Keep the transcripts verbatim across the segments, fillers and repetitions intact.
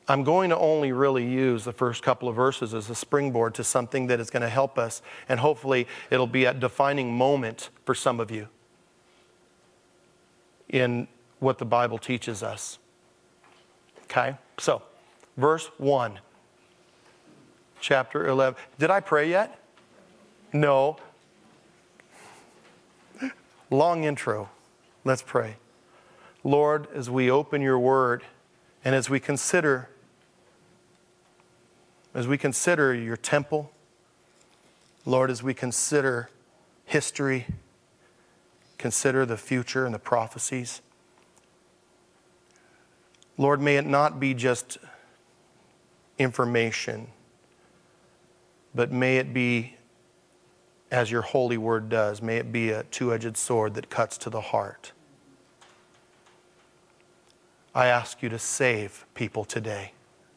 I'm going to only really use the first couple of verses as a springboard to something that is going to help us, and hopefully it'll be a defining moment for some of you in what the Bible teaches us. Okay? So, verse one, chapter eleven. Did I pray yet? No. Long intro. Let's pray. Lord, as we open your word and as we consider as we consider your temple, Lord, as we consider history, consider the future and the prophecies, Lord, may it not be just information, but may it be, as your holy word does, may it be a two-edged sword that cuts to the heart. I ask you to save people today.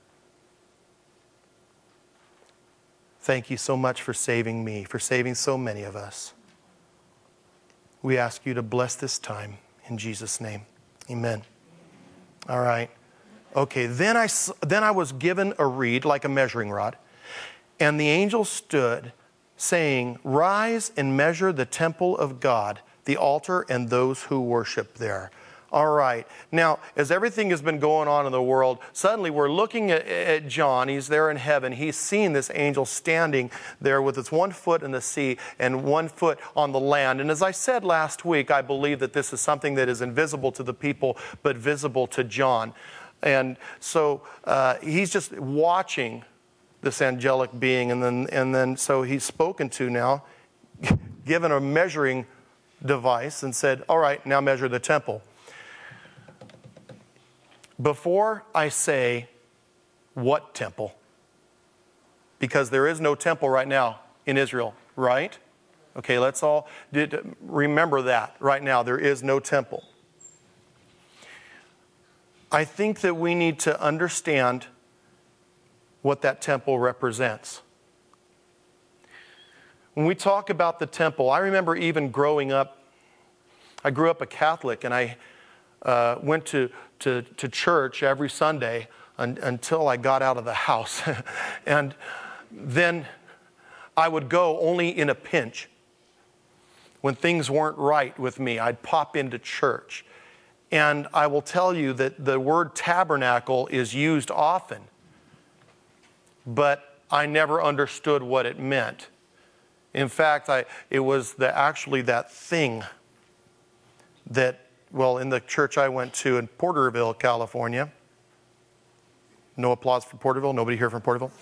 Thank you so much for saving me, for saving so many of us. We ask you to bless this time in Jesus' name. Amen. All right. Okay, then I, then I was given a reed like a measuring rod, and the angel stood, saying, "Rise and measure the temple of God, the altar, and those who worship there." All right. Now, as everything has been going on in the world, suddenly we're looking at, at John. He's there in heaven. He's seen this angel standing there with its one foot in the sea and one foot on the land. And as I said last week, I believe that this is something that is invisible to the people, but visible to John. And so uh, he's just watching this angelic being. And then, and then so he's spoken to now, given a measuring device and said, all right, now measure the temple. Before I say what temple, because there is no temple right now in Israel, right? Okay, let's all remember that right now. There is no temple. I think that we need to understand what that temple represents. When we talk about the temple, I remember even growing up, I grew up a Catholic, and I uh, went to, to, to church every Sunday un, until I got out of the house. And then I would go only in a pinch. When things weren't right with me, I'd pop into church. And I will tell you that the word tabernacle is used often, but I never understood what it meant. In fact, I, it was the, actually that thing that, well, in the church I went to in Porterville, California. No applause for Porterville. Nobody here from Porterville.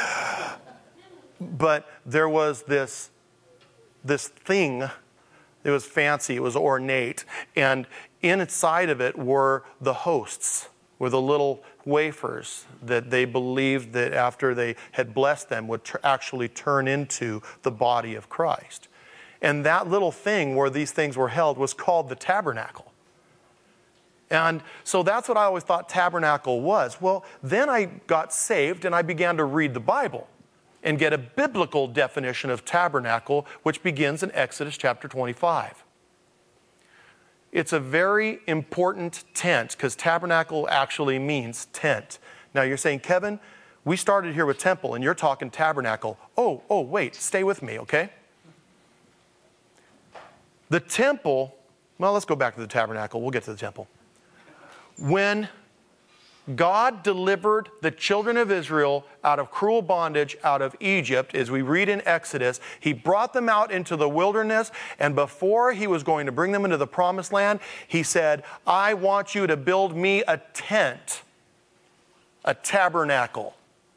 But there was this, this thing. It was fancy. It was ornate. And inside of it were the hosts, were the little wafers that they believed that after they had blessed them would t- actually turn into the body of Christ. And that little thing where these things were held was called the tabernacle. And so that's what I always thought tabernacle was. Well, then I got saved and I began to read the Bible and get a biblical definition of tabernacle, which begins in Exodus chapter twenty-five. It's a very important tent, because tabernacle actually means tent. Now you're saying, Kevin, we started here with temple and you're talking tabernacle. Oh, oh, wait, stay with me, okay? The temple, well, let's go back to the tabernacle. We'll get to the temple. When God delivered the children of Israel out of cruel bondage out of Egypt, as we read in Exodus, he brought them out into the wilderness, and before he was going to bring them into the promised land, he said, I want you to build me a tent, a tabernacle.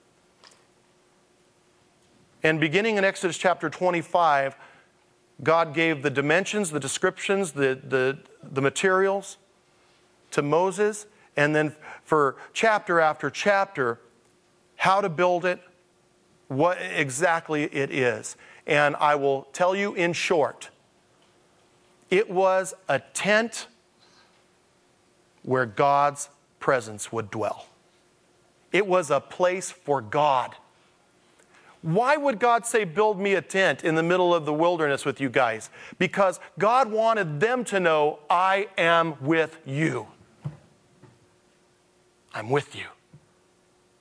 And beginning in Exodus chapter twenty-five, God gave the dimensions, the descriptions, the, the, the materials to Moses, and then for chapter after chapter, how to build it, what exactly it is. And I will tell you in short, it was a tent where God's presence would dwell. It was a place for God. Why would God say, build me a tent in the middle of the wilderness with you guys? Because God wanted them to know, I am with you. I'm with you.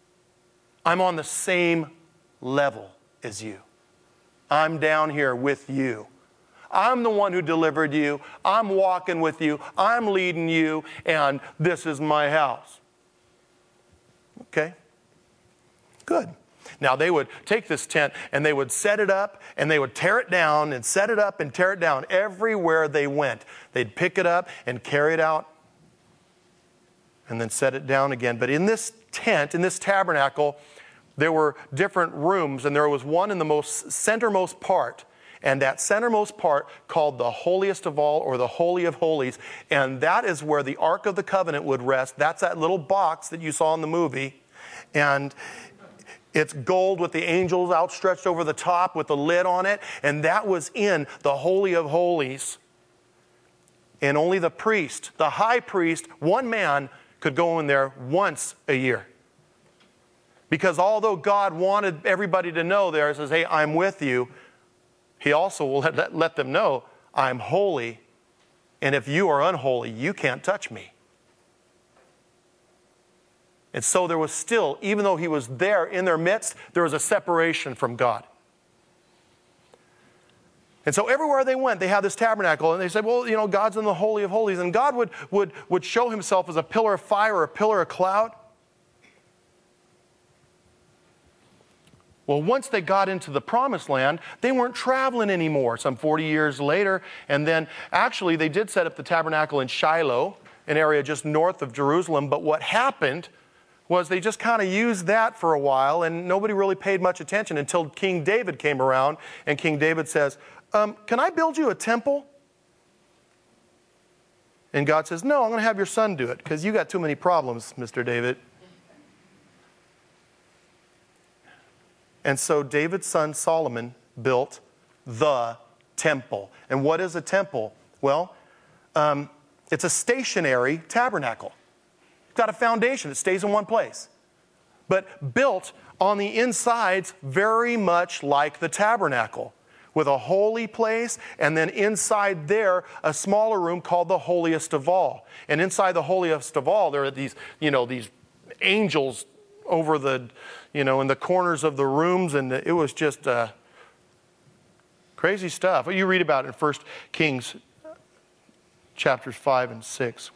I'm on the same level as you. I'm down here with you. I'm the one who delivered you. I'm walking with you. I'm leading you, and this is my house. Okay? Good. Now they would take this tent and they would set it up and they would tear it down and set it up and tear it down everywhere they went. They'd pick it up and carry it out and then set it down again. But in this tent, in this tabernacle, there were different rooms, and there was one in the most centermost part. And that centermost part called the holiest of all, or the Holy of Holies. And that is where the Ark of the Covenant would rest. That's that little box that you saw in the movie. And it's gold with the angels outstretched over the top with the lid on it. And that was in the Holy of Holies. And only the priest, the high priest, one man could go in there once a year. Because although God wanted everybody to know there, he says, hey, I'm with you, he also will let, let them know, I'm holy, and if you are unholy, you can't touch me. And so there was still, even though he was there in their midst, there was a separation from God. And so everywhere they went, they had this tabernacle, and they said, well, you know, God's in the Holy of Holies, and God would, would, would show himself as a pillar of fire or a pillar of cloud. Well, once they got into the promised land, they weren't traveling anymore, some forty years later. And then actually they did set up the tabernacle in Shiloh, an area just north of Jerusalem. But what happened was they just kind of used that for a while, and nobody really paid much attention until King David came around. And King David says, um, can I build you a temple? And God says, no, I'm going to have your son do it because you got too many problems, Mister David. And so David's son Solomon built the temple. And what is a temple? Well, um, it's a stationary tabernacle. It's got a foundation. It stays in one place. But built on the insides very much like the tabernacle, with a holy place, and then inside there, a smaller room called the holiest of all. And inside the holiest of all, there are these, you know, these angels over the, you know, in the corners of the rooms, and it was just uh, crazy stuff. You read about it in First Kings chapters five and six.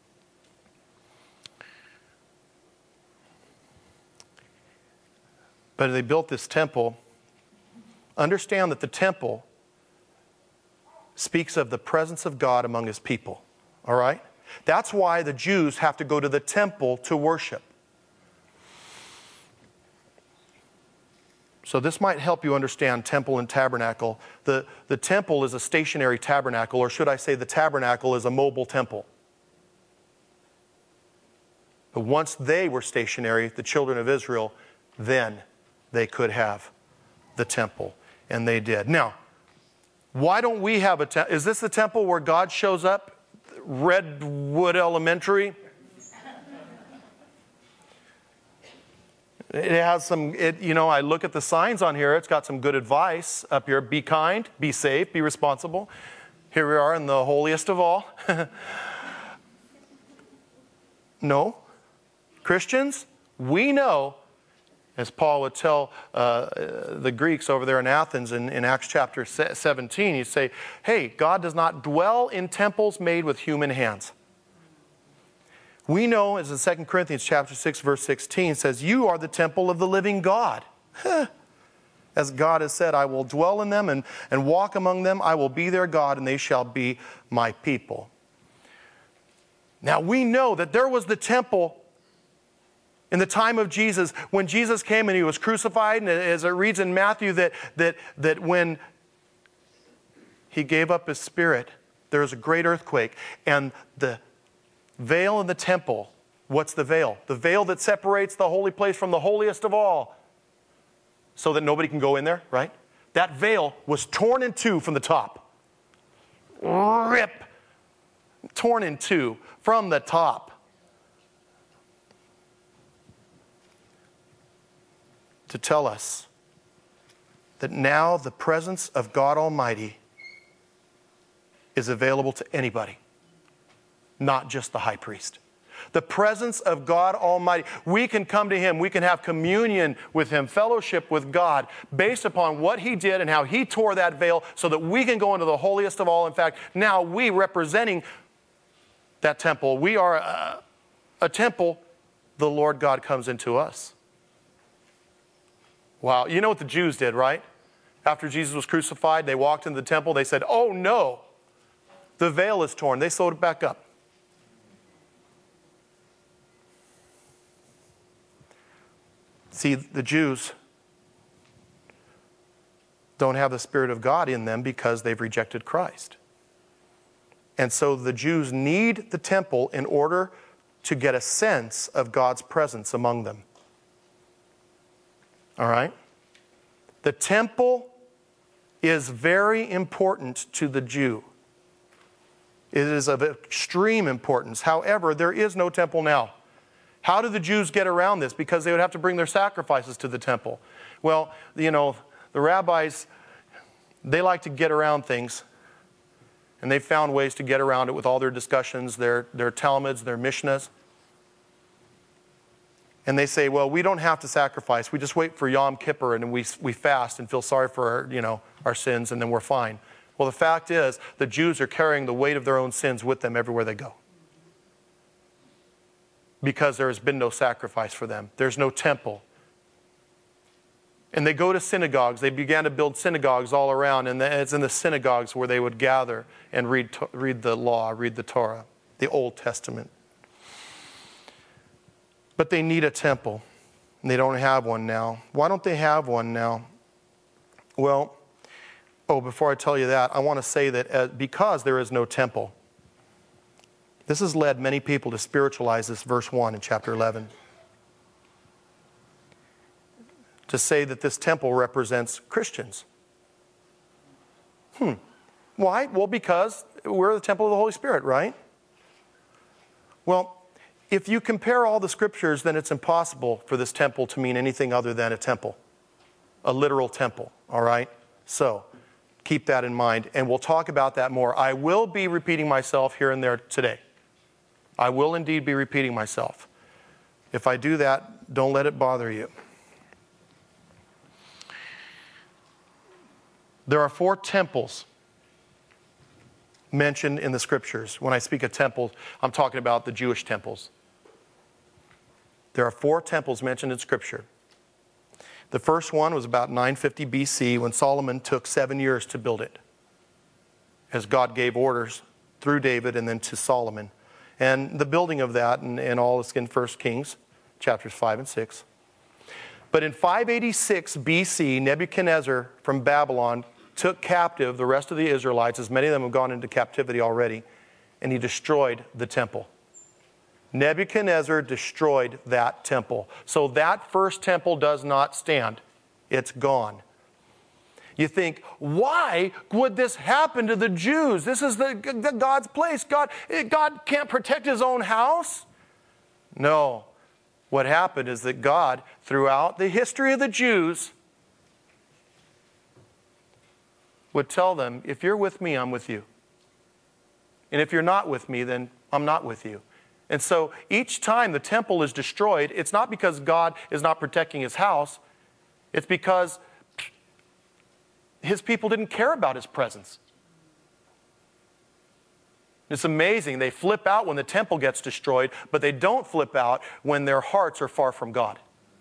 But they built this temple. Understand that the temple speaks of the presence of God among his people. All right? That's why the Jews have to go to the temple to worship. So this might help you understand temple and tabernacle. The, the temple is a stationary tabernacle, or should I say the tabernacle is a mobile temple. But once they were stationary, the children of Israel, then they could have the temple. And they did. Now, why don't we have a temple? Is this the temple where God shows up? Redwood Elementary? It has some, it, you know, I look at the signs on here. It's got some good advice up here. Be kind, be safe, be responsible. Here we are in the holiest of all. No. Christians, we know, as Paul would tell uh, the Greeks over there in Athens in, in Acts chapter seventeen, he'd say, hey, God does not dwell in temples made with human hands. We know, as in Second Corinthians chapter six, verse sixteen says, you are the temple of the living God. As God has said, I will dwell in them and, and walk among them. I will be their God, and they shall be my people. Now we know that there was the temple in the time of Jesus, when Jesus came and he was crucified, and as it reads in Matthew, that, that, that when he gave up his spirit, there was a great earthquake, and the veil in the temple, what's the veil? The veil that separates the holy place from the holiest of all, so that nobody can go in there, right? That veil was torn in two from the top. Rip! Torn in two from the top. To tell us that now the presence of God Almighty is available to anybody, not just the high priest. The presence of God Almighty. We can come to Him. We can have communion with Him, fellowship with God, based upon what He did and how He tore that veil so that we can go into the holiest of all. In fact, now we representing that temple, we are a, a temple, the Lord God comes into us. Wow. You know what the Jews did, right? After Jesus was crucified, they walked into the temple. They said, oh no, the veil is torn. They sewed it back up. See, the Jews don't have the Spirit of God in them because they've rejected Christ. And so the Jews need the temple in order to get a sense of God's presence among them. All right? The temple is very important to the Jew. It is of extreme importance. However, there is no temple now. How do the Jews get around this? Because they would have to bring their sacrifices to the temple. Well, you know, the rabbis, they like to get around things. And they found ways to get around it with all their discussions, their, their Talmuds, their Mishnahs. And they say, well, we don't have to sacrifice. We just wait for Yom Kippur and we, we fast and feel sorry for our, you know, our sins and then we're fine. Well, the fact is, the Jews are carrying the weight of their own sins with them everywhere they go. Because there has been no sacrifice for them. There's no temple. And they go to synagogues. They began to build synagogues all around. And it's in the synagogues where they would gather and read, read the law, read the Torah, the Old Testament. But they need a temple. And they don't have one now. Why don't they have one now? Well, oh, before I tell you that, I want to say that uh, because there is no temple, this has led many people to spiritualize this verse one in chapter eleven. To say that this temple represents Christians. Hmm. Why? Well, because we're the temple of the Holy Spirit, right? Well, if you compare all the scriptures, then it's impossible for this temple to mean anything other than a temple. A literal temple, all right? So, keep that in mind, and we'll talk about that more. I will be repeating myself here and there today. I will indeed be repeating myself. If I do that, don't let it bother you. There are four temples mentioned in the scriptures. When I speak of temples, I'm talking about the Jewish temples. There are four temples mentioned in scripture. The first one was about nine fifty B C when Solomon took seven years to build it, as God gave orders through David and then to Solomon. And the building of that and, and all is in First Kings, chapters five and six. But in five eighty-six B C, Nebuchadnezzar from Babylon took captive the rest of the Israelites, as many of them have gone into captivity already, and he destroyed the temple. Nebuchadnezzar destroyed that temple. So that first temple does not stand. It's gone. You think, why would this happen to the Jews? This is the, the God's place. God, God can't protect His own house? No. What happened is that God, throughout the history of the Jews, would tell them, if you're with me, I'm with you. And if you're not with me, then I'm not with you. And so each time the temple is destroyed, it's not because God is not protecting His house. It's because His people didn't care about His presence. It's amazing. They flip out when the temple gets destroyed, but they don't flip out when their hearts are far from God.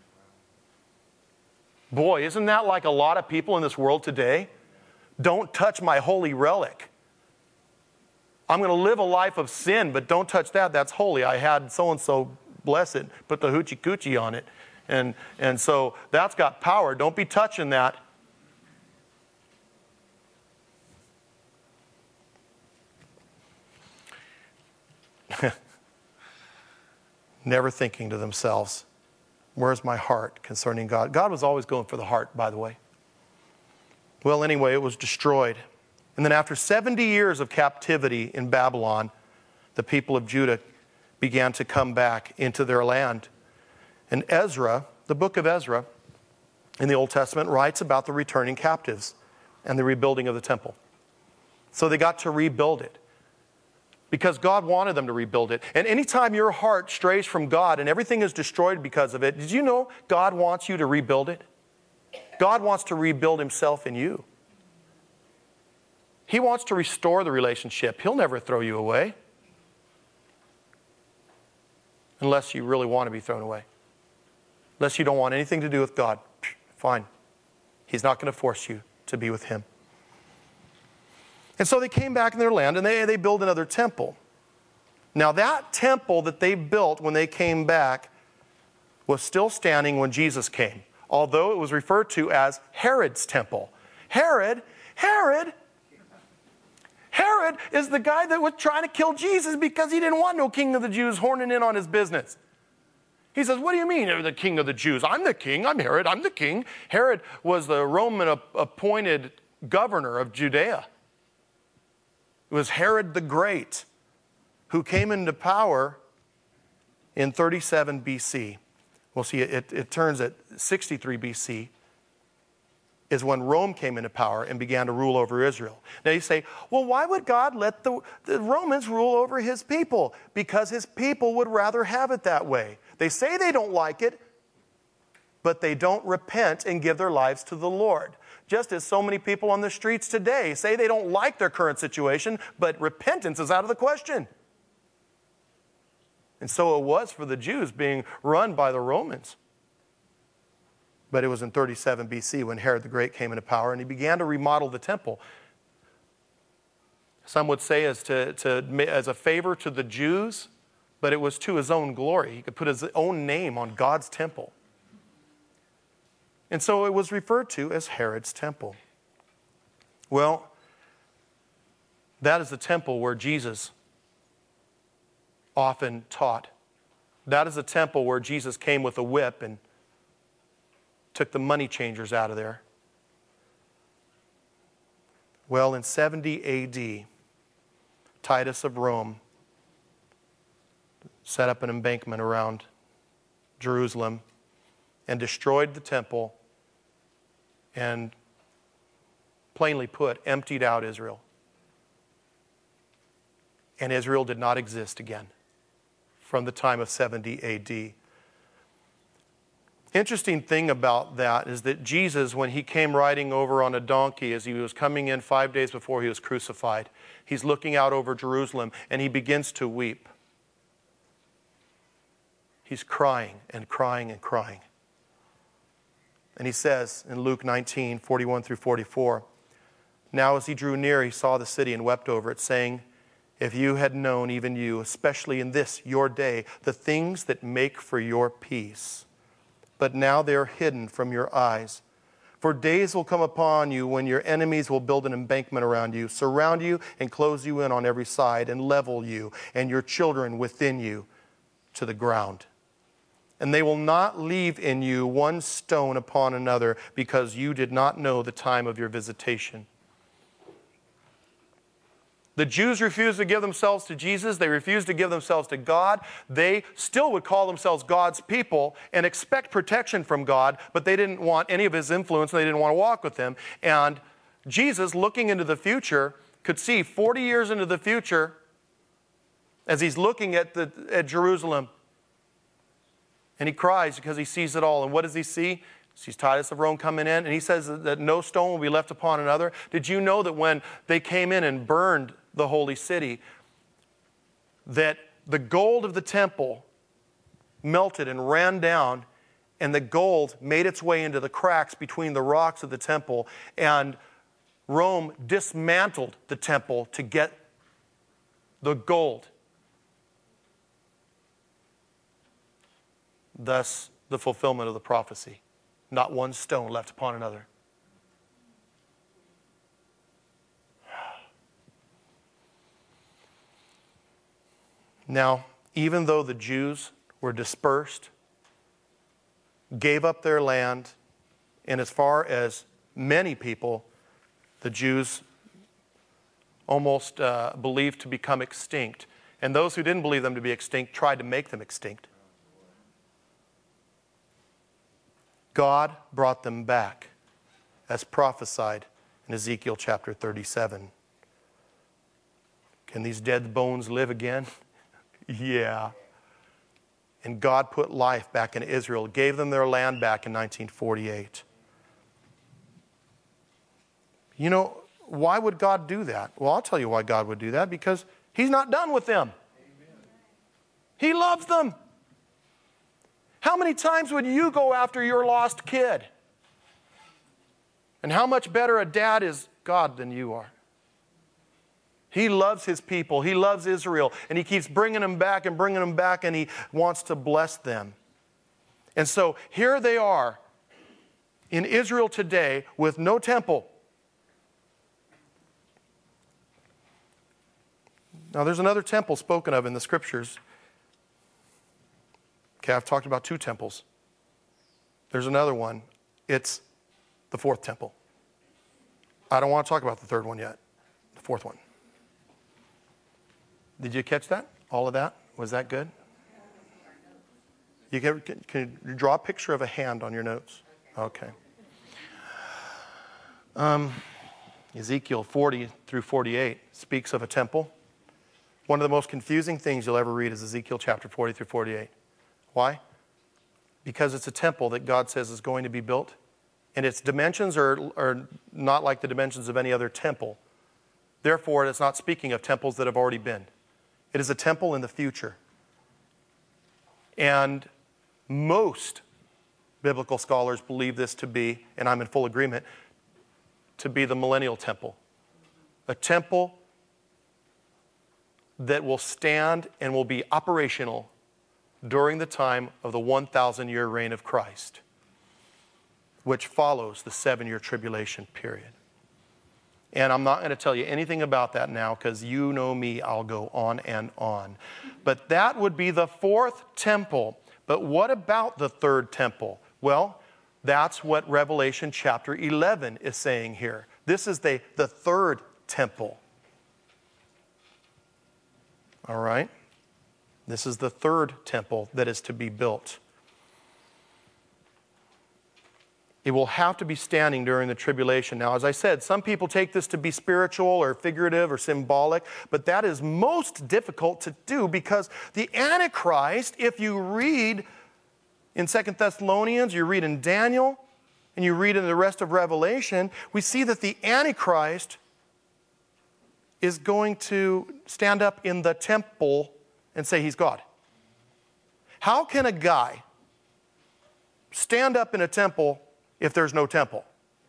Boy, isn't that like a lot of people in this world today? Don't touch my holy relic. I'm going to live a life of sin, but don't touch that. That's holy. I had so-and-so bless it, put the hoochie coochie on it. And, and so that's got power. Don't be touching that. Never thinking to themselves, where's my heart concerning God? God was always going for the heart, by the way. Well, anyway, it was destroyed. And then after seventy years of captivity in Babylon, the people of Judah began to come back into their land. And Ezra, the book of Ezra in the Old Testament, writes about the returning captives and the rebuilding of the temple. So they got to rebuild it. because God wanted them to rebuild it. And anytime your heart strays from God and everything is destroyed because of it, did you know God wants you to rebuild it? God wants to rebuild himself in you. He wants to restore the relationship. He'll never throw you away. Unless you really want to be thrown away. Unless you don't want anything to do with God. Fine. He's not going to force you to be with him. And so they came back in their land and they, they built another temple. Now that temple that they built when they came back was still standing when Jesus came. Although it was referred to as Herod's temple. Herod, Herod, Herod is the guy that was trying to kill Jesus because he didn't want no king of the Jews horning in on his business. He says, what do you mean, the king of the Jews? I'm the king. I'm Herod. I'm the king. Herod was the Roman appointed governor of Judea. It was Herod the Great who came into power in thirty-seven B C. Well, see, it, it turns at sixty-three B C is when Rome came into power and began to rule over Israel. Now you say, well, why would God let the, the Romans rule over his people? Because his people would rather have it that way. They say they don't like it, but they don't repent and give their lives to the Lord. Just as so many people on the streets today say they don't like their current situation, but repentance is out of the question. And so it was for the Jews being run by the Romans. But it was in thirty-seven B C when Herod the Great came into power and he began to remodel the temple. Some would say as, to, to, as a favor to the Jews, but it was to his own glory. He could put his own name on God's temple. And so it was referred to as Herod's temple. Well, that is the temple where Jesus often taught. That is a temple where Jesus came with a whip and took the money changers out of there. Well, in seventy A D, Titus of Rome set up an embankment around Jerusalem and destroyed the temple and, plainly put, emptied out Israel. And Israel did not exist again from the time of seventy A D. Interesting thing about that is that Jesus, when he came riding over on a donkey as he was coming in five days before he was crucified, he's looking out over Jerusalem and he begins to weep. He's crying and crying and crying. And he says in Luke nineteen, forty-one through forty-four, now as he drew near, he saw the city and wept over it, saying, if you had known, even you, especially in this your day, the things that make for your peace, but now they are hidden from your eyes. For days will come upon you when your enemies will build an embankment around you, surround you and close you in on every side, and level you and your children within you to the ground. And they will not leave in you one stone upon another, because you did not know the time of your visitation. The Jews refused to give themselves to Jesus. They refused to give themselves to God. They still would call themselves God's people and expect protection from God, but they didn't want any of his influence and they didn't want to walk with him. And Jesus, looking into the future, could see forty years into the future as he's looking at, the, at Jerusalem. And he cries because he sees it all. And what does he see? He sees Titus of Rome coming in, and he says that no stone will be left upon another. Did you know that when they came in and burned the holy city, that the gold of the temple melted and ran down, and the gold made its way into the cracks between the rocks of the temple, and Rome dismantled the temple to get the gold. Thus, the fulfillment of the prophecy. Not one stone left upon another. Now, even though the Jews were dispersed, gave up their land, and as far as many people, the Jews almost uh, believed to become extinct, and those who didn't believe them to be extinct tried to make them extinct, God brought them back, as prophesied in Ezekiel chapter thirty-seven. Can these dead bones live again? Yeah. And God put life back in Israel, gave them their land back in nineteen forty-eight. You know, why would God do that? Well, I'll tell you why God would do that. Because He's not done with them. Amen. He loves them. How many times would you go after your lost kid? And how much better a dad is God than you are? He loves His people. He loves Israel. And He keeps bringing them back and bringing them back, and He wants to bless them. And so here they are in Israel today with no temple. Now, there's another temple spoken of in the Scriptures. Okay, I've talked about two temples. There's another one. It's the fourth temple. I don't want to talk about the third one yet. The fourth one. Did you catch that? All of that? Was that good? You can, can, can you draw a picture of a hand on your notes? Okay. Um, Ezekiel forty through forty-eight speaks of a temple. One of the most confusing things you'll ever read is Ezekiel chapter forty through forty-eight. Why? Because it's a temple that God says is going to be built, and its dimensions are, are not like the dimensions of any other temple. Therefore, it's not speaking of temples that have already been. It is a temple in the future. And most biblical scholars believe this to be, and I'm in full agreement, to be the millennial temple. A temple that will stand and will be operational during the time of the one thousand year reign of Christ, which follows the seven-year tribulation period. And I'm not going to tell you anything about that now because you know me, I'll go on and on. But that would be the fourth temple. But what about the third temple? Well, that's what Revelation chapter eleven is saying here. This is the, the third temple. All right? This is the third temple that is to be built. It will have to be standing during the tribulation. Now, as I said, some people take this to be spiritual or figurative or symbolic, but that is most difficult to do because the Antichrist, if you read in Second Thessalonians, you read in Daniel, and you read in the rest of Revelation, we see that the Antichrist is going to stand up in the temple and say he's God. How can a guy stand up in a temple if there's no temple?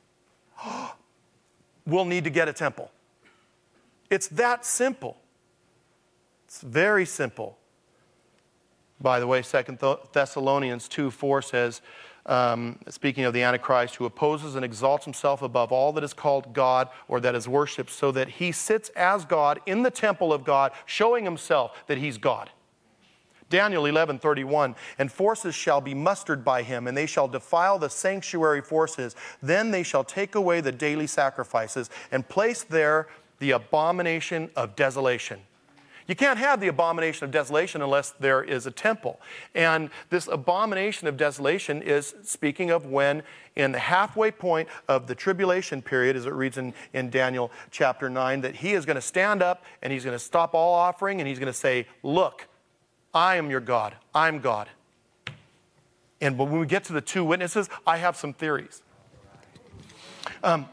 We'll need to get a temple. It's that simple. It's very simple. By the way, Second Thessalonians two four says, um, speaking of the Antichrist, who opposes and exalts himself above all that is called God or that is worshipped, so that he sits as God in the temple of God, showing himself that he's God. Daniel eleven thirty-one, and forces shall be mustered by him, and they shall defile the sanctuary forces. Then they shall take away the daily sacrifices and place there the abomination of desolation. You can't have the abomination of desolation unless there is a temple. And this abomination of desolation is speaking of when in the halfway point of the tribulation period, as it reads in, in Daniel chapter nine, that he is going to stand up and he's going to stop all offering and he's going to say, look, I am your God. I'm God. And when we get to the two witnesses, I have some theories. Um,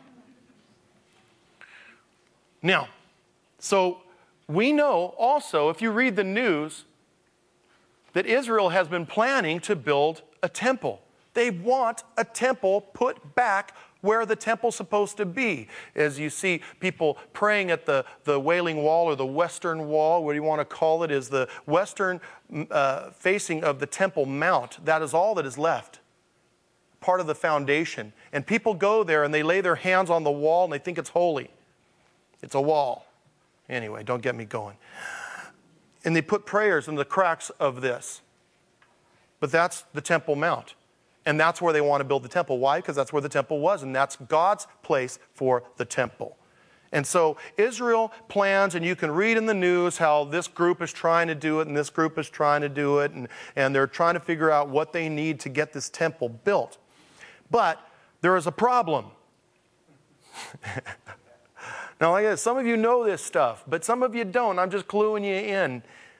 now, so we know also, if you read the news, that Israel has been planning to build a temple. They want a temple put back where the temple's supposed to be. As you see people praying at the, the Wailing Wall or the Western Wall, what do you want to call it, is the western uh, facing of the Temple Mount. That is all that is left. Part of the foundation. And people go there and they lay their hands on the wall and they think it's holy. It's a wall. Anyway, don't get me going. And they put prayers in the cracks of this. But that's the Temple Mount. And that's where they want to build the temple. Why? Because that's where the temple was, and that's God's place for the temple. And so Israel plans, and you can read in the news how this group is trying to do it, and this group is trying to do it, and, and they're trying to figure out what they need to get this temple built. But there is a problem. Now, like I said, some of you know this stuff, but some of you don't. I'm just cluing you in.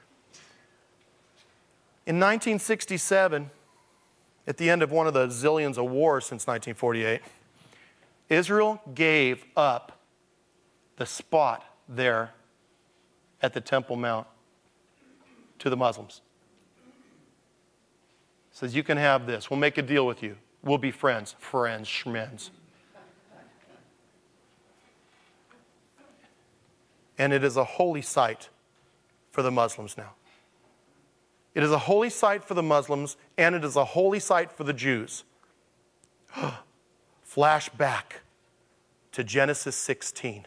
In nineteen sixty-seven, at the end of one of the zillions of wars since nineteen forty-eight, Israel gave up the spot there at the Temple Mount to the Muslims. Says, you can have this. We'll make a deal with you. We'll be friends. Friends, schmens. And it is a holy site for the Muslims now. It is a holy site for the Muslims, and it is a holy site for the Jews. Flash back to Genesis sixteen.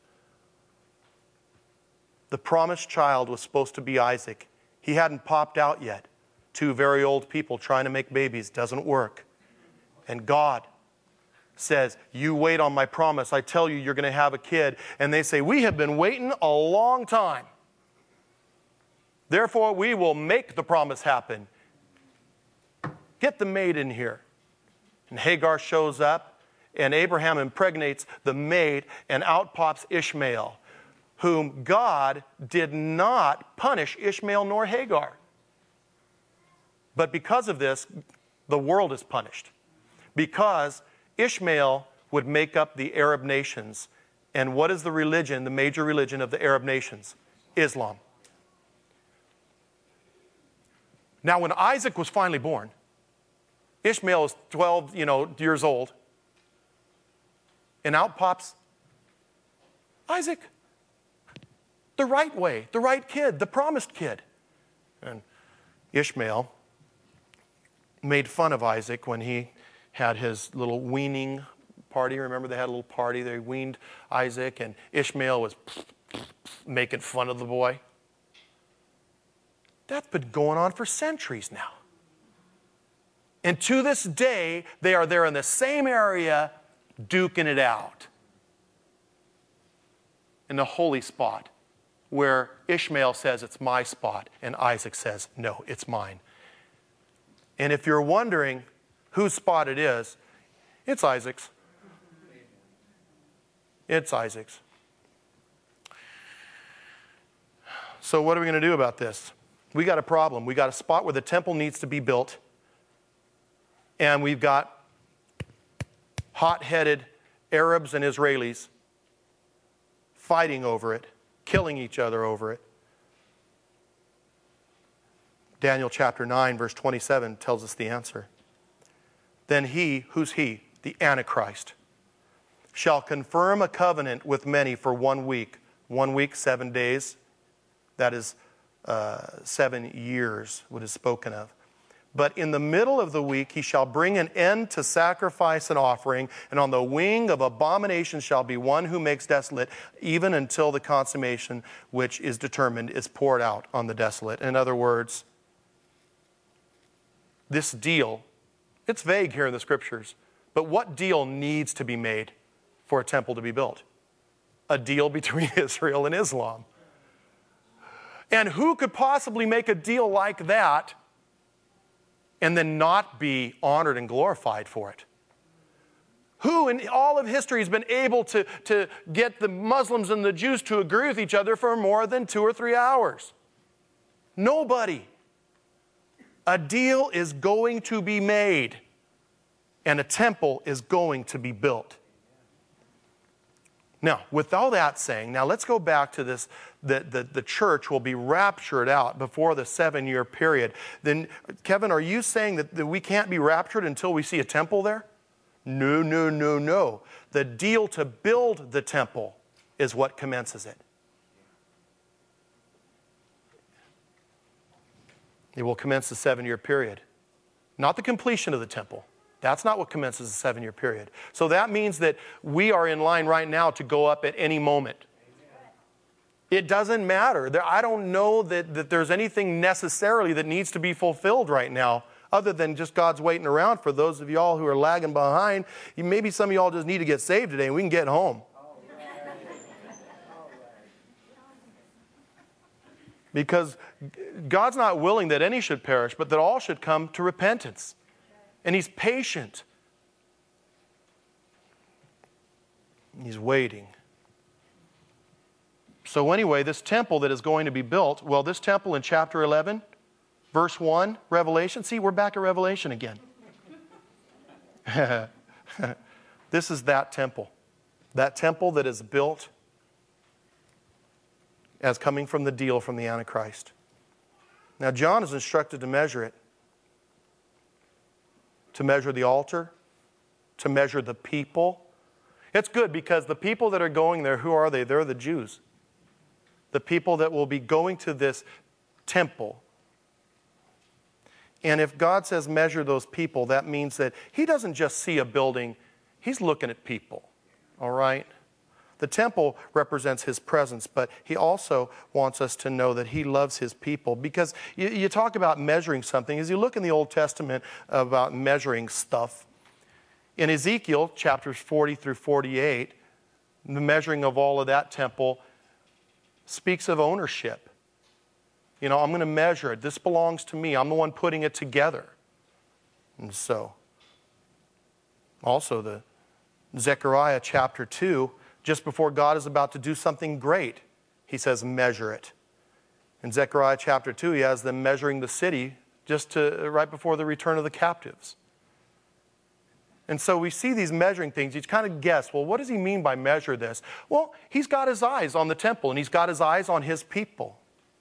The promised child was supposed to be Isaac. He hadn't popped out yet. Two very old people trying to make babies doesn't work. And God says, you wait on my promise. I tell you, you're going to have a kid. And they say, we have been waiting a long time. Therefore, we will make the promise happen. Get the maid in here. And Hagar shows up, and Abraham impregnates the maid, and out pops Ishmael, whom God did not punish Ishmael nor Hagar. But because of this, the world is punished. Because Ishmael would make up the Arab nations. And what is the religion, the major religion of the Arab nations? Islam. Now, when Isaac was finally born, Ishmael is twelve, you know, years old. And out pops Isaac. The right way, the right kid, the promised kid. And Ishmael made fun of Isaac when he had his little weaning party. Remember, they had a little party. They weaned Isaac, and Ishmael was making fun of the boy. That's been going on for centuries now. And to this day, they are there in the same area, duking it out. In the holy spot, where Ishmael says, it's my spot, and Isaac says, no, it's mine. And if you're wondering whose spot it is, it's Isaac's. It's Isaac's. So what are we going to do about this? We got a problem. We got a spot where the temple needs to be built, and we've got hot-headed Arabs and Israelis fighting over it, killing each other over it. Daniel chapter nine, verse twenty-seven tells us the answer. Then he, who's he? The Antichrist, shall confirm a covenant with many for one week. One week, seven days. That is uh, seven years, what is spoken of. But in the middle of the week he shall bring an end to sacrifice and offering, and on the wing of abomination shall be one who makes desolate, even until the consummation which is determined is poured out on the desolate. In other words, this deal, it's vague here in the scriptures, but what deal needs to be made for a temple to be built? A deal between Israel and Islam. And who could possibly make a deal like that and then not be honored and glorified for it? Who in all of history has been able to, to get the Muslims and the Jews to agree with each other for more than two or three hours? Nobody. A deal is going to be made, and a temple is going to be built. Now, with all that saying, now let's go back to this, that the, the church will be raptured out before the seven-year period. Then, Kevin, are you saying that, that we can't be raptured until we see a temple there? No, no, no, no. The deal to build the temple is what commences it. It will commence the seven-year period. Not the completion of the temple. That's not what commences the seven-year period. So that means that we are in line right now to go up at any moment. It doesn't matter. There, I don't know that, that there's anything necessarily that needs to be fulfilled right now other than just God's waiting around for those of y'all who are lagging behind. Maybe some of y'all just need to get saved today and we can get home. Because God's not willing that any should perish, but that all should come to repentance. And He's patient. He's waiting. So anyway, this temple that is going to be built, well, this temple in chapter eleven, verse one, Revelation. See, we're back at Revelation again. This is that temple. That temple that is built as coming from the deal from the Antichrist. Now, John is instructed to measure it. To measure the altar. To measure the people. It's good because the people that are going there, who are they? They're the Jews. The people that will be going to this temple. And if God says measure those people, that means that He doesn't just see a building, He's looking at people. All right? The temple represents His presence, but He also wants us to know that He loves His people. Because you, you talk about measuring something. As you look in the Old Testament about measuring stuff, in Ezekiel chapters forty through forty-eight, the measuring of all of that temple speaks of ownership. You know, I'm going to measure it. This belongs to me. I'm the one putting it together. And so, also the Zechariah chapter two, just before God is about to do something great, He says, measure it. In Zechariah chapter two, He has them measuring the city just to, right before the return of the captives. And so we see these measuring things. You kind of guess, well, what does He mean by measure this? Well, He's got His eyes on the temple, and He's got His eyes on His people.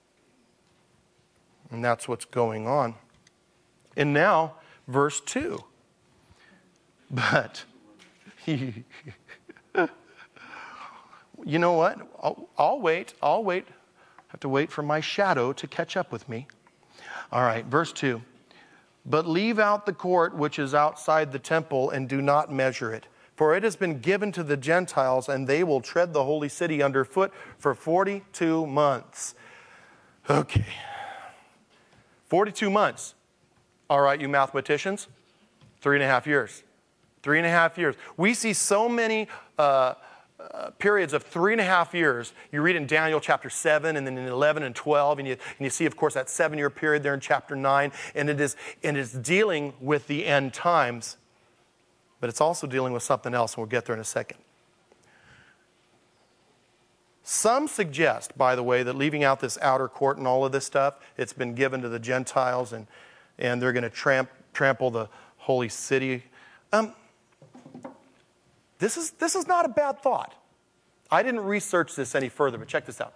And that's what's going on. And now, verse two. But, you know what? I'll, I'll wait. I'll wait. I have to wait for my shadow to catch up with me. All right, verse two. But leave out the court which is outside the temple and do not measure it. For it has been given to the Gentiles, and they will tread the holy city underfoot for forty-two months. Okay. forty-two months. All right, you mathematicians, three and a half years. Three and a half years. We see so many uh, uh, periods of three and a half years. You read in Daniel chapter seven, and then in eleven and twelve, and you, and you see, of course, that seven-year period there in chapter nine, and it is and it's dealing with the end times, but it's also dealing with something else, and we'll get there in a second. Some suggest, by the way, that leaving out this outer court and all of this stuff, it's been given to the Gentiles, and, and they're going to tramp, trample the holy city. Um, this is, this is not a bad thought. I didn't research this any further, but check this out.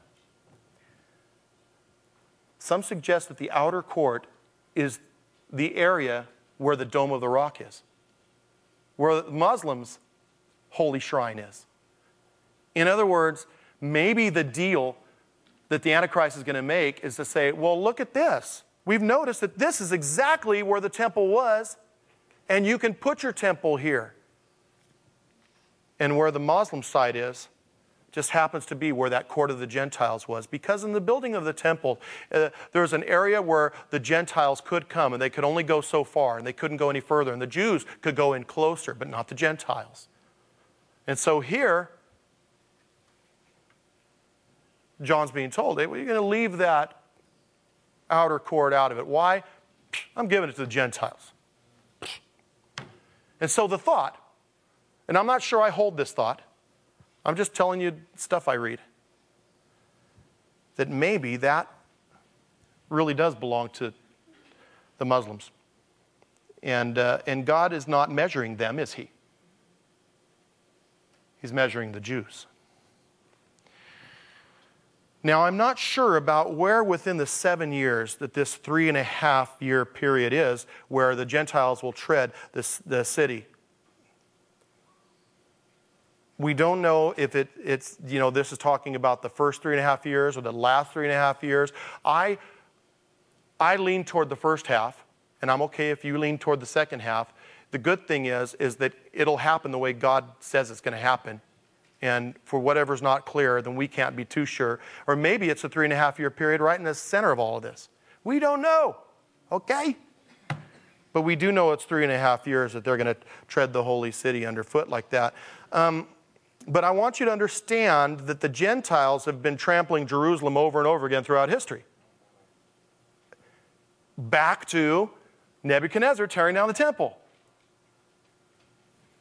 Some suggest that the outer court is the area where the Dome of the Rock is, where the Muslims' holy shrine is. In other words, maybe the deal that the Antichrist is going to make is to say, well, look at this. We've noticed that this is exactly where the temple was, and you can put your temple here. And where the Muslim side is, just happens to be where that court of the Gentiles was. Because in the building of the temple, uh, there was an area where the Gentiles could come, and they could only go so far, and they couldn't go any further. And the Jews could go in closer, but not the Gentiles. And so here, John's being told, hey, well, you're going to leave that outer court out of it. Why? I'm giving it to the Gentiles. And so the thought, and I'm not sure I hold this thought, I'm just telling you stuff I read, that maybe that really does belong to the Muslims. And, uh, and God is not measuring them, is He? He's measuring the Jews. Now, I'm not sure about where within the seven years that this three and a half year period is where the Gentiles will tread this, the city. We don't know if it, it's, you know, this is talking about the first three and a half years or the last three and a half years. I, I lean toward the first half, and I'm okay if you lean toward the second half. The good thing is, is that it'll happen the way God says it's going to happen. And for whatever's not clear, then we can't be too sure. Or maybe it's a three and a half year period right in the center of all of this. We don't know, okay? But we do know it's three and a half years that they're going to tread the holy city underfoot like that. Um, but I want you to understand that the Gentiles have been trampling Jerusalem over and over again throughout history. Back to Nebuchadnezzar tearing down the temple.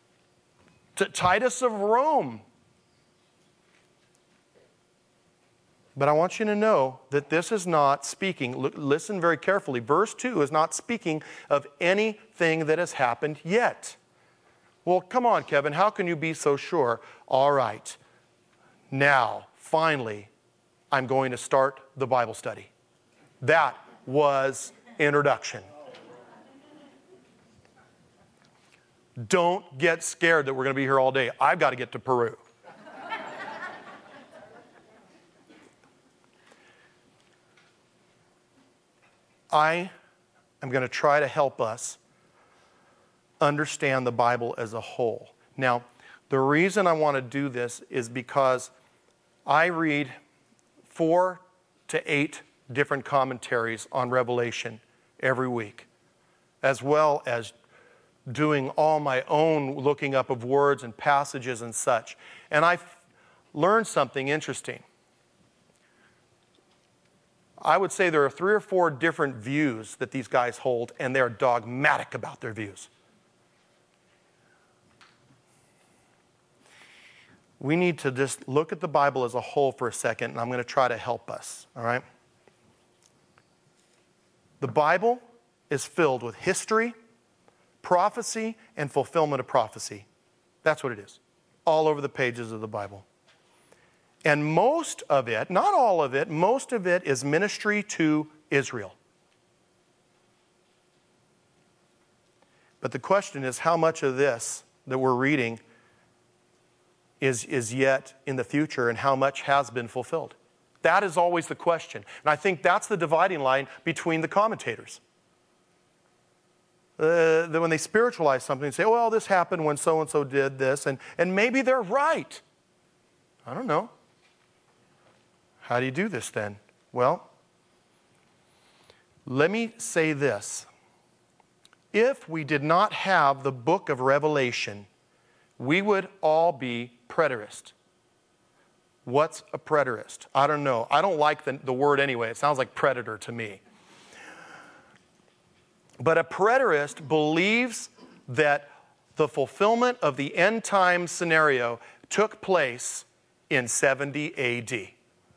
To Titus of Rome But I want you to know that this is not speaking, listen very carefully, verse two is not speaking of anything that has happened yet. Well, come on, Kevin, how can you be so sure? All right, now, finally, I'm going to start the Bible study. That was introduction. Don't get scared that we're going to be here all day. I've got to get to Peru. I am going to try to help us understand the Bible as a whole. Now, the reason I want to do this is because I read four to eight different commentaries on Revelation every week, as well as doing all my own looking up of words and passages and such. And I learned something interesting. I would say there are three or four different views that these guys hold, and they're dogmatic about their views. We need to just look at the Bible as a whole for a second, and I'm going to try to help us, all right? The Bible is filled with history, prophecy, and fulfillment of prophecy. That's what it is, all over the pages of the Bible. And most of it, not all of it, most of it is ministry to Israel. But the question is, how much of this that we're reading is, is yet in the future, and how much has been fulfilled? That is always the question. And I think that's the dividing line between the commentators. Uh, that when they spiritualize something, they say, well, this happened when so-and-so did this, and, and maybe they're right. I don't know. How do you do this then? Well, let me say this. If we did not have the book of Revelation, we would all be preterists. What's a preterist? I don't know. I don't like the, the word anyway. It sounds like predator to me. But a preterist believes that the fulfillment of the end time scenario took place in seventy A D.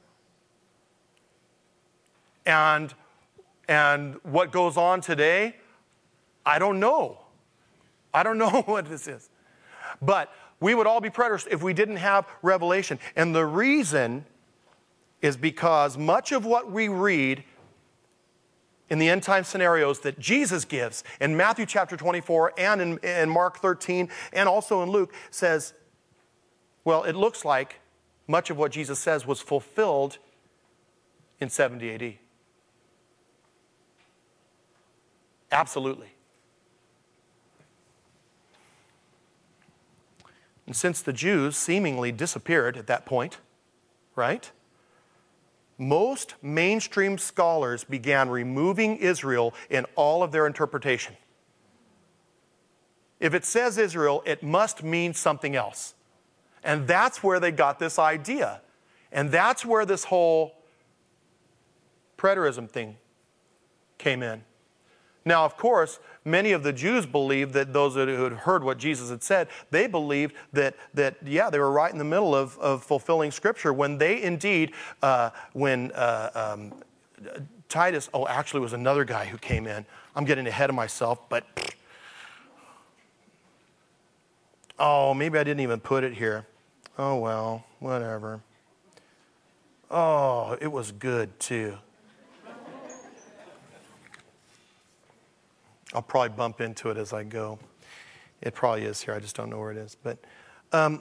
And, and what goes on today, I don't know. I don't know what this is. But we would all be preterists if we didn't have Revelation. And the reason is because much of what we read in the end time scenarios that Jesus gives in Matthew chapter twenty-four and in, in Mark thirteen and also in Luke says, well, it looks like much of what Jesus says was fulfilled in seventy A D. Absolutely. And since the Jews seemingly disappeared at that point, right? Most mainstream scholars began removing Israel in all of their interpretation. If it says Israel, it must mean something else. And that's where they got this idea. And that's where this whole preterism thing came in. Now, of course, many of the Jews believed that those who had heard what Jesus had said, they believed that, that yeah, they were right in the middle of, of fulfilling Scripture when they indeed, uh, when uh, um, Titus, oh, actually it was another guy who came in. I'm getting ahead of myself, but, oh, maybe I didn't even put it here. Oh, well, whatever. Oh, it was good too. I'll probably bump into it as I go. It probably is here. I just don't know where it is. But um,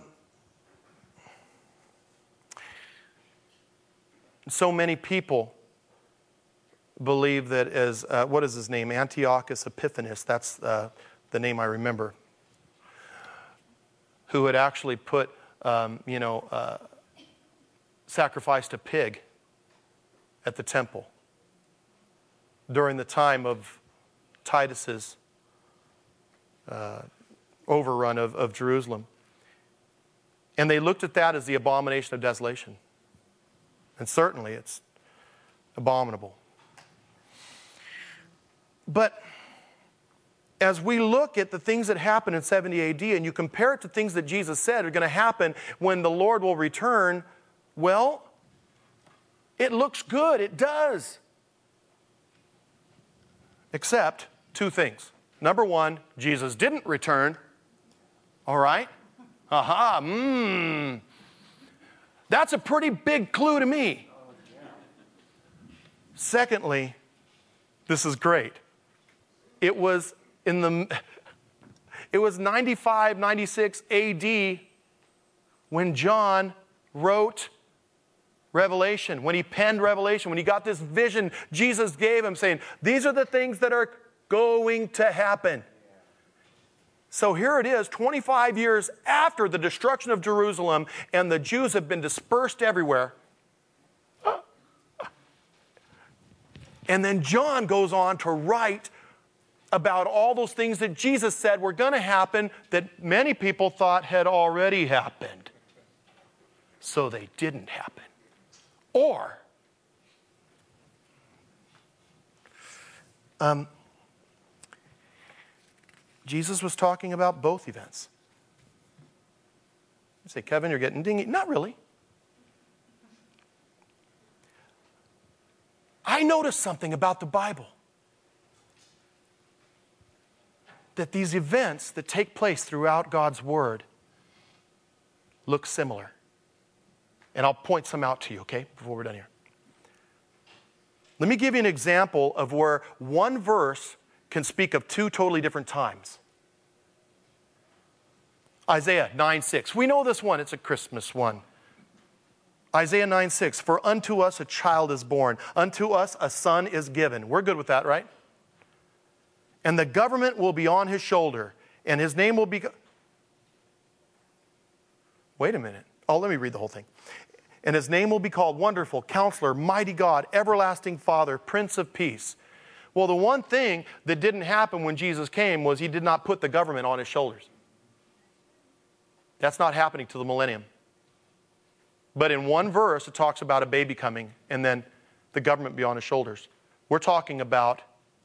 so many people believe that as, uh, what is his name? Antiochus Epiphanes, that's uh, the name I remember, who had actually put, um, you know, uh, sacrificed a pig at the temple during the time of Titus's uh, overrun of, of Jerusalem. And they looked at that as the abomination of desolation. And certainly it's abominable. But as we look at the things that happened in seventy A D and you compare it to things that Jesus said are going to happen when the Lord will return, well, It looks good. It does. Except two things. Number one, Jesus didn't return. All right? Aha. Mmm. That's a pretty big clue to me. Secondly, this is great. It was in the, it was ninety-five, ninety-six A D when John wrote Revelation, when he penned Revelation, when he got this vision Jesus gave him saying, these are the things that are going to happen. So here it is, twenty-five years after the destruction of Jerusalem, and the Jews have been dispersed everywhere. And then John goes on to write about all those things that Jesus said were going to happen that many people thought had already happened. So they didn't happen. Or, um, Jesus was talking about both events. You say, Kevin, you're getting dingy. Not really. I noticed something about the Bible. That these events that take place throughout God's Word look similar. And I'll point some out to you, okay, before we're done here. Let me give you an example of where one verse can speak of two totally different times. Isaiah nine six. We know this one. It's a Christmas one. Isaiah nine six. For unto us a child is born. Unto us a son is given. We're good with that, right? And the government will be on his shoulder. And his name will be... Wait a minute. Oh, let me read the whole thing. And his name will be called Wonderful, Counselor, Mighty God, Everlasting Father, Prince of Peace. Well, the one thing that didn't happen when Jesus came was he did not put the government on his shoulders. That's not happening to the millennium. But in one verse, it talks about a baby coming and then the government be on his shoulders. We're talking about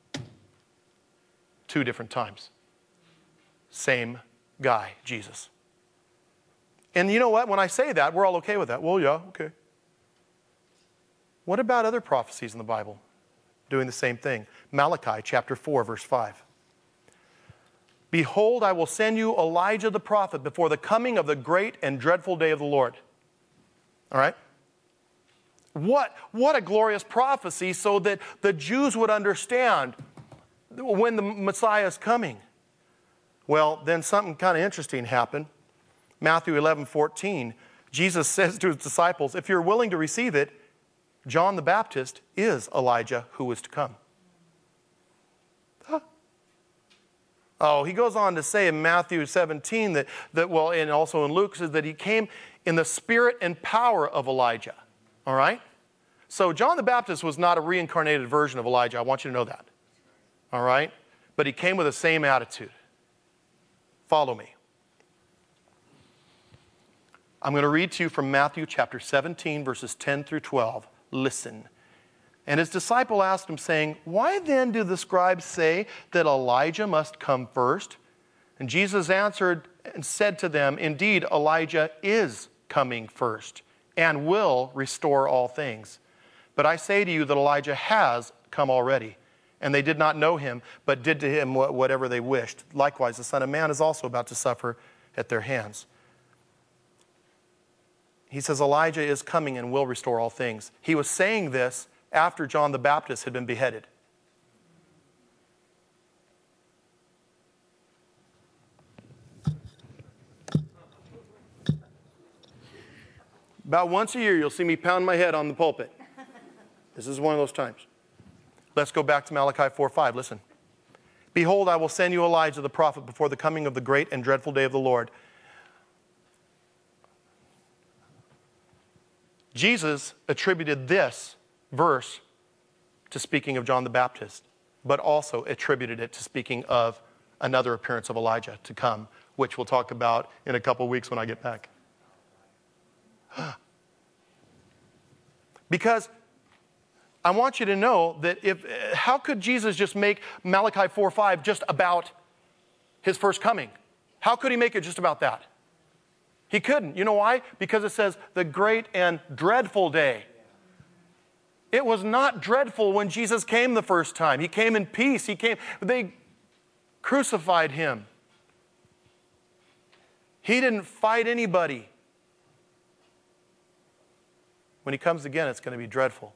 two different times. Same guy, Jesus. And you know what? When I say that, we're all okay with that. Well, yeah, okay. What about other prophecies in the Bible doing the same thing? Malachi chapter four, verse five. Behold, I will send you Elijah the prophet before the coming of the great and dreadful day of the Lord. All right? What, what a glorious prophecy so that the Jews would understand when the Messiah is coming. Well, then something kind of interesting happened. Matthew eleven fourteen, Jesus says to his disciples, if you're willing to receive it, John the Baptist is Elijah who is to come. Huh. Oh, he goes on to say in Matthew seventeen that, that, well, and also in Luke, says that he came in the spirit and power of Elijah. All right? So John the Baptist was not a reincarnated version of Elijah. I want you to know that. All right? But he came with the same attitude. Follow me. I'm going to read to you from Matthew chapter seventeen, verses ten through twelve. Listen. And his disciple asked him, saying, why then do the scribes say that Elijah must come first? And Jesus answered and said to them, indeed, Elijah is coming first and will restore all things. But I say to you that Elijah has come already. And they did not know him, but did to him whatever they wished. Likewise, the Son of Man is also about to suffer at their hands. He says Elijah is coming and will restore all things. He was saying this after John the Baptist had been beheaded. About once a year, you'll see me pound my head on the pulpit. This is one of those times. Let's go back to Malachi four five. Listen. Behold, I will send you Elijah the prophet before the coming of the great and dreadful day of the Lord. Jesus attributed this verse to speaking of John the Baptist, but also attributed it to speaking of another appearance of Elijah to come, which we'll talk about in a couple weeks when I get back. Because I want you to know that if, how could Jesus just make Malachi four five just about his first coming? How could he make it just about that? He couldn't. You know why? Because it says the great and dreadful day. It was not dreadful when Jesus came the first time. He came in peace. He came, they crucified him. He didn't fight anybody. When he comes again, it's going to be dreadful.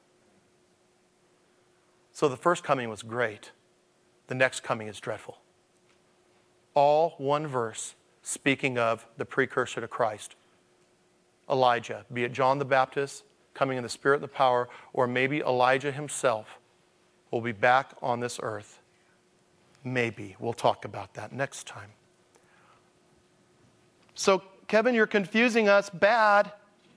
So the first coming was great. The next coming is dreadful. All one verse speaking of the precursor to Christ. Elijah, be it John the Baptist, coming in the spirit and the power, or maybe Elijah himself will be back on this earth. Maybe. We'll talk about that next time. So, Kevin, you're confusing us bad.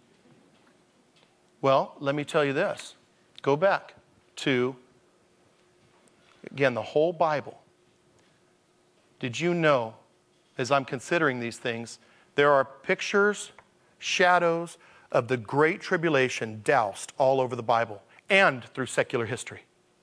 Well, let me tell you this. Go back to, again, the whole Bible. Did you know, as I'm considering these things, there are pictures, shadows of the Great Tribulation doused all over the Bible and through secular history.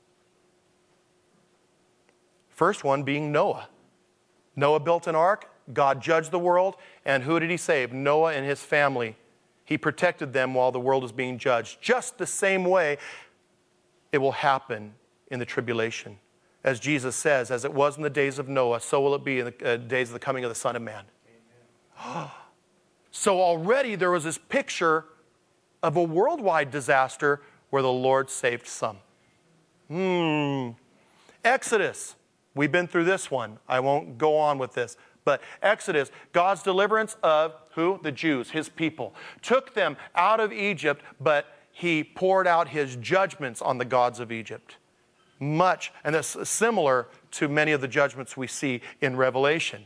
First one being Noah. Noah built an ark, God judged the world, and who did he save? Noah and his family. He protected them while the world was being judged. Just the same way it will happen in the tribulation. As Jesus says, as it was in the days of Noah, so will it be in the uh, days of the coming of the Son of Man. So already there was this picture of a worldwide disaster where the Lord saved some. Hmm. Exodus. We've been through this one. I won't go on with this. But Exodus, God's deliverance of who? The Jews, his people. Took them out of Egypt, but he poured out his judgments on the gods of Egypt. Much, and that's similar to many of the judgments we see in Revelation.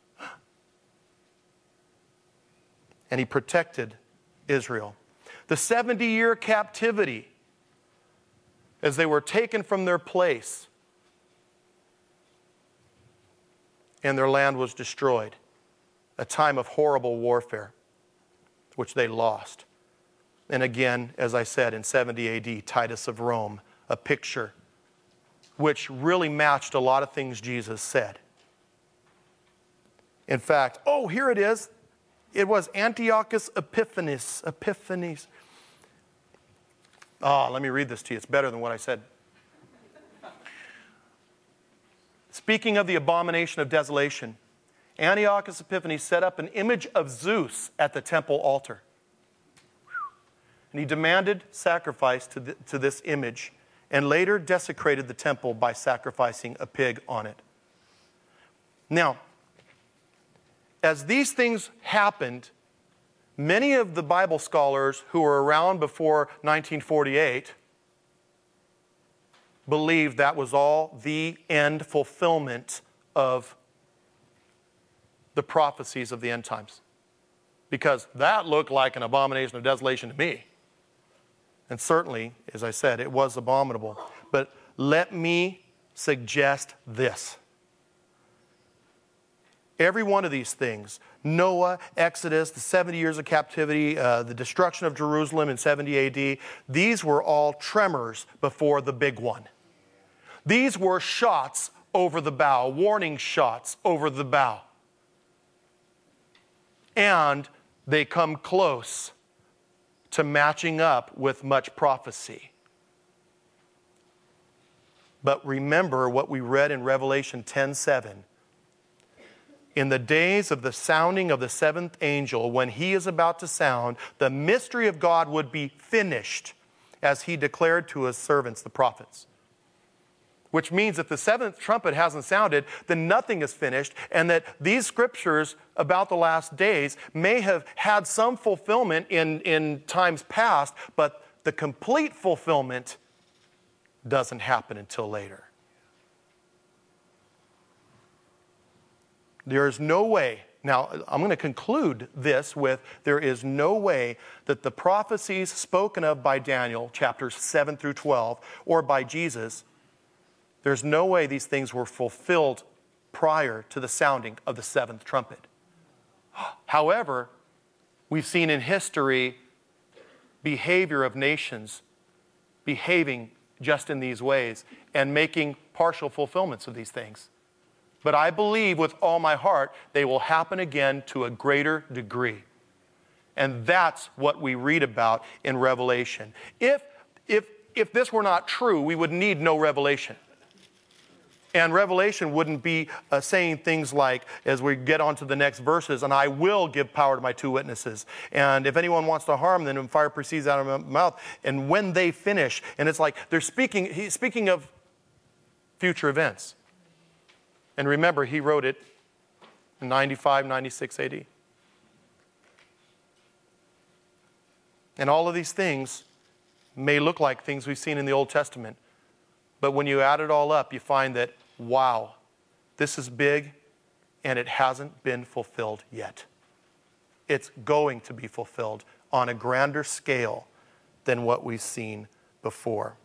And he protected Israel. The seventy-year captivity, as they were taken from their place, and their land was destroyed. A time of horrible warfare, which they lost. And again, as I said, in seventy A D, Titus of Rome, a picture which really matched a lot of things Jesus said. In fact, oh, here it is. It was Antiochus Epiphanes. Epiphanes. Ah, oh, let me read this to you. It's better than what I said. Speaking of the abomination of desolation, Antiochus Epiphanes set up an image of Zeus at the temple altar. And he demanded sacrifice to, the, to this image, and later desecrated the temple by sacrificing a pig on it. Now, as these things happened, many of the Bible scholars who were around before nineteen forty-eight believed that was all the end fulfillment of the prophecies of the end times. Because that looked like an abomination of desolation to me. And certainly, as I said, it was abominable. But let me suggest this. Every one of these things, Noah, Exodus, the seventy years of captivity, uh, the destruction of Jerusalem in seventy A D, these were all tremors before the big one. These were shots over the bow, warning shots over the bow. And they come close to matching up with much prophecy. But remember what we read in Revelation ten seven. In the days of the sounding of the seventh angel, when he is about to sound, the mystery of God would be finished, as he declared to his servants, the prophets. Which means if the seventh trumpet hasn't sounded, then nothing is finished, and that these scriptures about the last days may have had some fulfillment in, in times past, but the complete fulfillment doesn't happen until later. There is no way, now I'm going to conclude this with, there is no way that the prophecies spoken of by Daniel, chapters seven through twelve, or by Jesus, there's no way these things were fulfilled prior to the sounding of the seventh trumpet. However, we've seen in history behavior of nations behaving just in these ways and making partial fulfillments of these things. But I believe with all my heart they will happen again to a greater degree. And that's what we read about in Revelation. If, if if this were not true, we would need no revelation. And revelation wouldn't be uh, saying things like, as we get on to the next verses, and I will give power to my two witnesses. And if anyone wants to harm them, fire proceeds out of my mouth. And when they finish, and it's like they're speaking, he's speaking of future events. And remember, he wrote it in ninety-five, ninety-six A D. And all of these things may look like things we've seen in the Old Testament. But when you add it all up, you find that, wow, this is big, and it hasn't been fulfilled yet. It's going to be fulfilled on a grander scale than what we've seen before.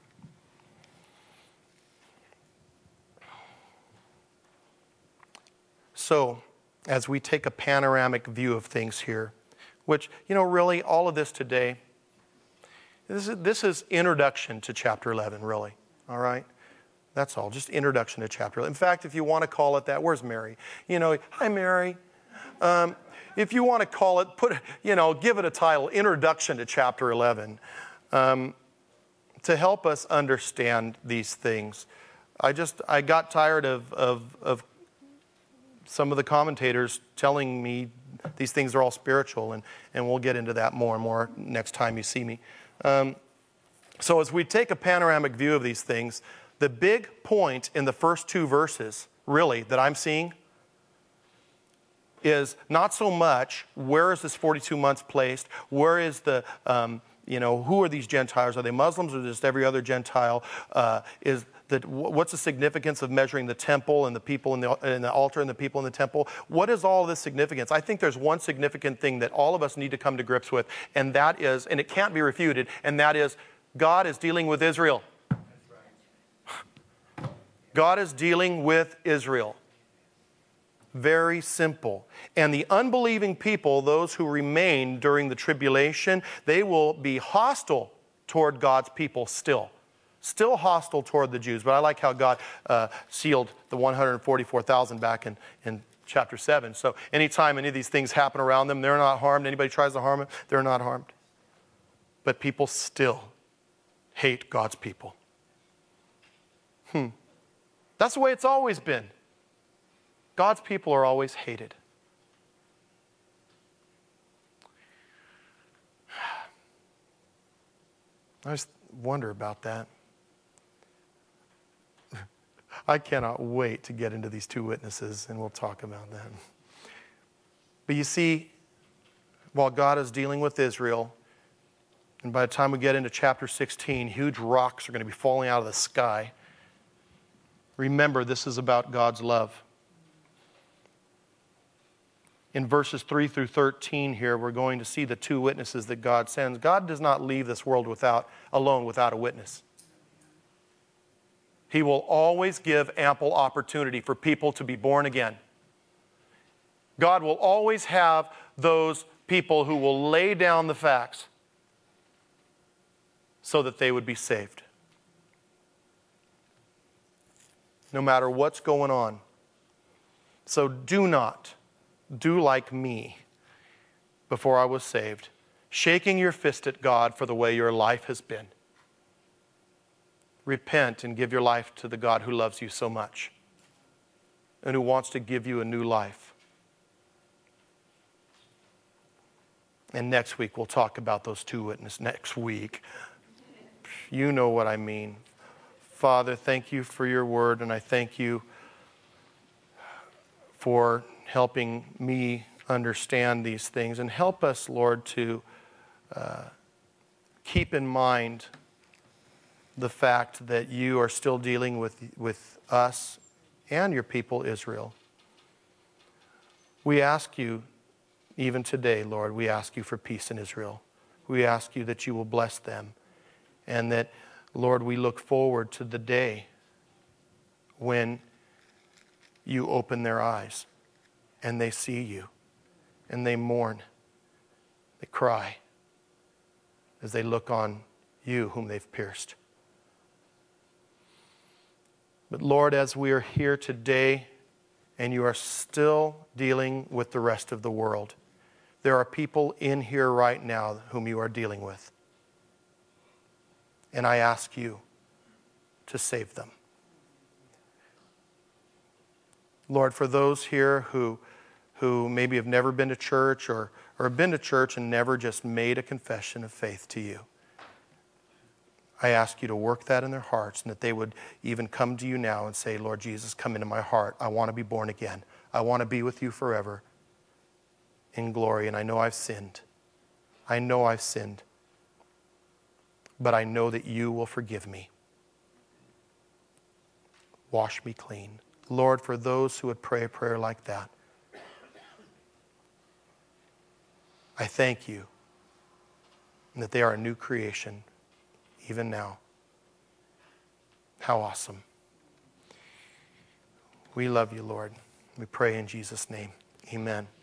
So, as we take a panoramic view of things here, which, you know, really, all of this today, this is, this is introduction to chapter eleven, really. All right? That's all. Just introduction to chapter eleven. In fact, if you want to call it that, where's Mary? You know, hi, Mary. Um, if you want to call it, put, you know, give it a title, Introduction to chapter eleven, um, to help us understand these things. I just, I got tired of, of, of some of the commentators telling me these things are all spiritual, and, and we'll get into that more and more next time you see me. Um, So as we take a panoramic view of these things, the big point in the first two verses, really, that I'm seeing is not so much where is this forty-two months placed, where is the, um, you know, who are these Gentiles? Are they Muslims or just every other Gentile? Uh, is that what's the significance of measuring the temple and the people in the, in the altar and the people in the temple? What is all of this significance? I think there's one significant thing that all of us need to come to grips with, and that is, and it can't be refuted, and that is, God is dealing with Israel. God is dealing with Israel. Very simple. And the unbelieving people, those who remain during the tribulation, they will be hostile toward God's people still. Still hostile toward the Jews. But I like how God uh, sealed the one hundred forty-four thousand back in, in chapter seven. So anytime any of these things happen around them, they're not harmed. Anybody tries to harm them, they're not harmed. But people still hate God's people. Hmm. That's the way it's always been. God's people are always hated. I just wonder about that. I cannot wait to get into these two witnesses, and we'll talk about that. But you see, while God is dealing with Israel, and by the time we get into chapter sixteen, huge rocks are going to be falling out of the sky. Remember, this is about God's love. In verses three through thirteen here, we're going to see the two witnesses that God sends. God does not leave this world without, alone without a witness. He will always give ample opportunity for people to be born again. God will always have those people who will lay down the facts so that they would be saved. No matter what's going on. So do not do like me before I was saved, shaking your fist at God for the way your life has been. Repent and give your life to the God who loves you so much and who wants to give you a new life. And next week we'll talk about those two witnesses. Next week. You know what I mean. Father, thank you for your word, and I thank you for helping me understand these things. And help us, Lord, to uh, keep in mind the fact that you are still dealing with, with us and your people, Israel. We ask you, even today, Lord, we ask you for peace in Israel. We ask you that you will bless them. And that, Lord, we look forward to the day when you open their eyes and they see you and they mourn, they cry as they look on you whom they've pierced. But Lord, as we are here today and you are still dealing with the rest of the world, there are people in here right now whom you are dealing with. And I ask you to save them. Lord, for those here who, who maybe have never been to church or, or have been to church and never just made a confession of faith to you, I ask you to work that in their hearts, and that they would even come to you now and say, Lord Jesus, come into my heart. I want to be born again. I want to be with you forever in glory. And I know I've sinned. I know I've sinned. But I know that you will forgive me. Wash me clean. Lord, for those who would pray a prayer like that, I thank you that they are a new creation even now. How awesome. We love you, Lord. We pray in Jesus' name. Amen.